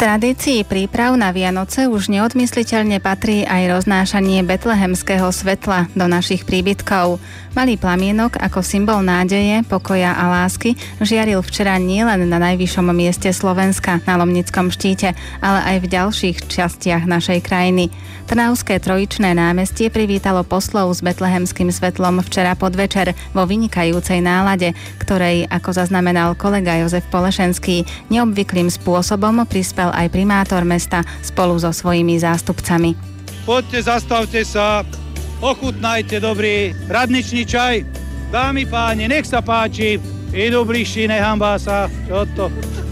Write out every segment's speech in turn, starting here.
tradícii príprav na Vianoce už neodmysliteľne patrí aj roznášanie betlehemského svetla do našich príbytkov. Malý plamienok ako symbol nádeje, pokoja a lásky žiaril včera nielen na najvyššom mieste Slovenska, na Lomnickom štíte, ale aj v ďalších častiach našej krajiny. Trnavské Trojičné námestie privítalo poslov s betlehemským svetlom včera podvečer vo vynikajúcej nálade, ktorej, ako zaznamenal kolega Jozef Polešenský, neobvyklým spôsobom prispel aj primátor mesta spolu so svojimi zástupcami. Poďte, zastavte sa, ochutnajte dobrý radničný čaj. Dámy, páni, nech sa páči, idú bližší, nehambá sa, čo to?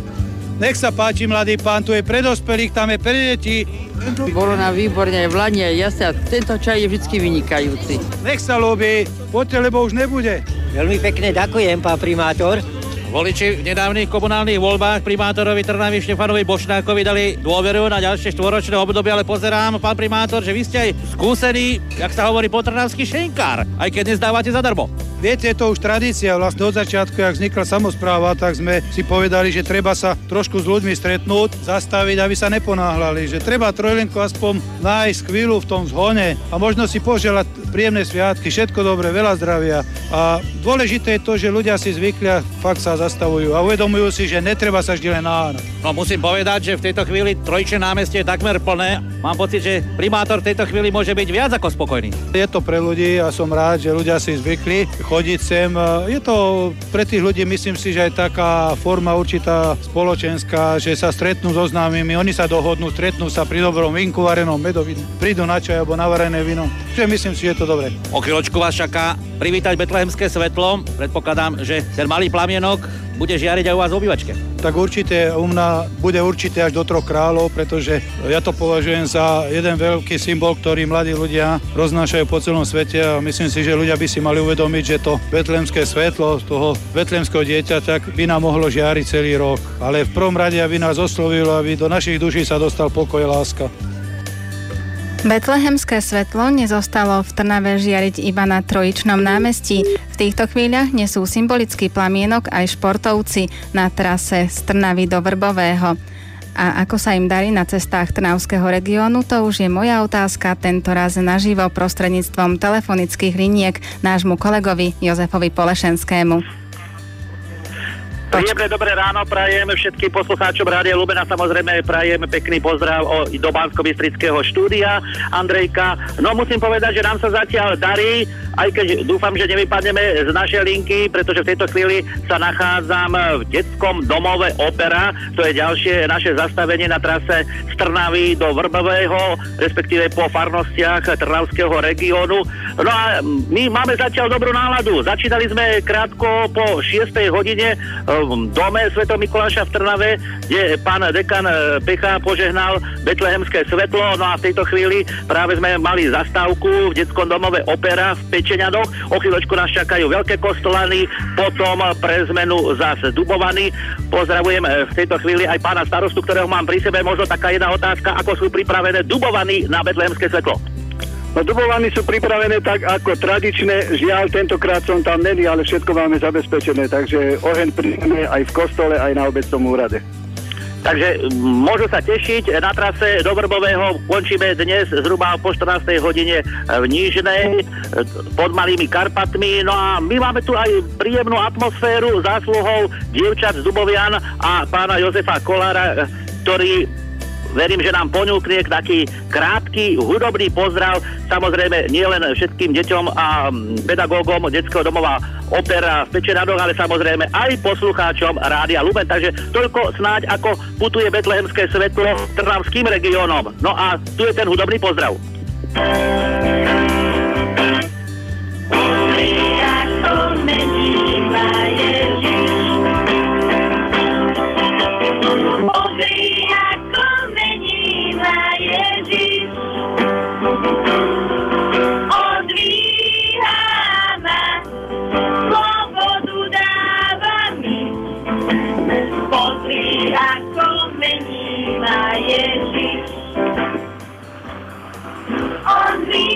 Nech sa páči, mladý pán, tu je pre dospelých, tam je pre deti. Bolo nám výborne aj v Lani, aj jasne, tento čaj je vždy vynikajúci. Nech sa ľúbi, poďte, lebo už nebude. Veľmi pekne ďakujem, pán primátor. Voliči v nedávnych komunálnych voľbách primátorovi Trnavy Štefanovi Bošnákovi dali dôveru na ďalšie štvoročné obdobie, ale pozerám, pán primátor, že vy ste aj skúsený, jak sa hovorí po trnavský šenkár, aj keď nezdávate zadarmo. Viete, je to už tradícia, vlastne od začiatku, jak vznikla samospráva, tak sme si povedali, že treba sa trošku s ľuďmi stretnúť, zastaviť, aby sa neponáhľali, že treba trojlenku aspoň nájsť chvíľu v tom zhone a možno si poželať príjemné sviatky, všetko dobré, veľa zdravia. A dôležité je to, že ľudia si zvykli a fakt sa zastavujú a uvedomujú si, že netreba sa vždy len náhnať. No musím povedať, že v tejto chvíli Trojičné námestie je takmer plné. Mám pocit, že primátor v tejto chvíli môže byť viac ako spokojný. Je to pre ľudí a som rád, že ľudia si zvykli chodiť sem. Je to pre tých ľudí, myslím si, že aj taká forma určitá spoločenská, že sa stretnú so známymi, oni sa dohodnú, stretnú sa pri dobrom vinku, varenom medovi, prídu na čaj alebo na varené víno. Čiže myslím si, že je to dobré. O chvíľočku vás čaká privítať betlehemské svetlo. Predpokladám, že ten malý plamienok bude žiariť aj u vás v obývačke. Tak určite u mňa bude určite až do 3 kráľov, pretože ja to považujem za jeden veľký symbol, ktorý mladí ľudia roznášajú po celom svete a myslím si, že ľudia by si mali uvedomiť, že to betlehemské svetlo z toho betlehemského dieťaťa by nám mohlo žiariť celý rok. Ale v prvom rade, aby nás oslovilo, aby do našich duší sa dostal pokoj a láska. Betlehemské svetlo nezostalo v Trnave žiariť iba na Trojičnom námestí. V týchto chvíľach nesú symbolický plamienok aj športovci na trase z Trnavy do Vrbového. A ako sa im darí na cestách trnavského regiónu, to už je moja otázka, tentoraz naživo prostredníctvom telefonických liniek nášmu kolegovi Jozefovi Polešenskému. Príjemné dobré ráno prajeme všetkým poslucháčom Rádia Lumen a samozrejme prajeme pekný pozdrav do Banskobystrického štúdia. Andrejka, no musím povedať, že nám sa zatiaľ darí, aj keď dúfam, že nevypadneme z našej linky, pretože v tejto chvíli sa nachádzam v detskom domove Opera. To je ďalšie naše zastavenie na trase z Trnavy do Vrbového, respektíve po farnostiach Trnavského regiónu. No a my máme zatiaľ dobrú náladu. Začínali sme krátko po 6. hodine v dome Svätého Mikuláša v Trnave, kde pán dekan Pecha požehnal betlehemské svetlo. No a v tejto chvíli práve sme mali zastávku v detskom domove Opera v Pečeňadoch. O chvíľočku nás čakajú veľké kostolany, potom pre zmenu zase Dubovany. Pozdravujem v tejto chvíli aj pána starostu, ktorého mám pri sebe. Možno taká jedna otázka, ako sú pripravené Dubovany na betlehemské svetlo. No Dubovany sú pripravené tak ako tradičné, žiaľ tentokrát som tam není, ale všetko máme zabezpečené, takže oheň príjme aj v kostole, aj na obecnom úrade. Takže môžu sa tešiť, na trase do Vrbového končíme dnes zhruba po 14. hodine v Nížnej pod Malými Karpatmi. No a my máme tu aj príjemnú atmosféru zásluhou dievčat z Dubovian a pána Jozefa Kolára, ktorý verím, že nám ponúkne taký krátky hudobný pozdrav, samozrejme nielen všetkým deťom a pedagógom detského domova Opera v Pečeňadoch, ale samozrejme aj poslucháčom Rádia Lumen. Takže toľko snáď, ako putuje betlehemské svetlo trnavským regiónom. No a tu je ten hudobný pozdrav. On the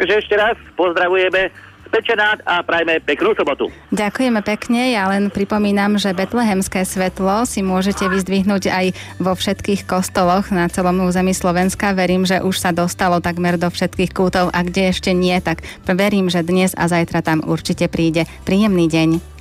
Takže ešte raz pozdravujeme Pečenát a prajme peknú sobotu. Ďakujeme pekne, ja len pripomínam, že betlehemské svetlo si môžete vyzdvihnúť aj vo všetkých kostoloch na celom území Slovenska. Verím, že už sa dostalo takmer do všetkých kútov a kde ešte nie, tak verím, že dnes a zajtra tam určite príde. Príjemný deň.